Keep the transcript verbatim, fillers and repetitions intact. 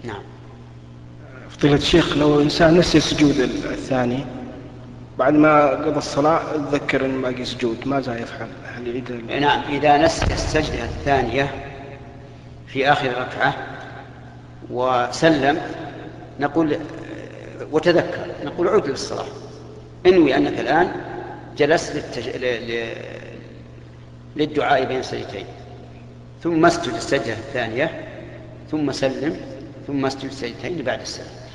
نعم. فضيلة الشيخ، لو إنسان نسي السجود الثاني بعد ما قضى الصلاة تذكر أن باقي سجود، ماذا يفعل؟ هل يعيد؟ نعم، إذا نسي السجدة الثانية في آخر ركعة وسلم نقول وتذكر نقول عد للصلاة، انوي أنك الآن جلست للتج... ل... للدعاء بين السجدتين، ثم اسجد السجدة الثانية ثم سلم ثم اسجد السجدتين بعد السلام.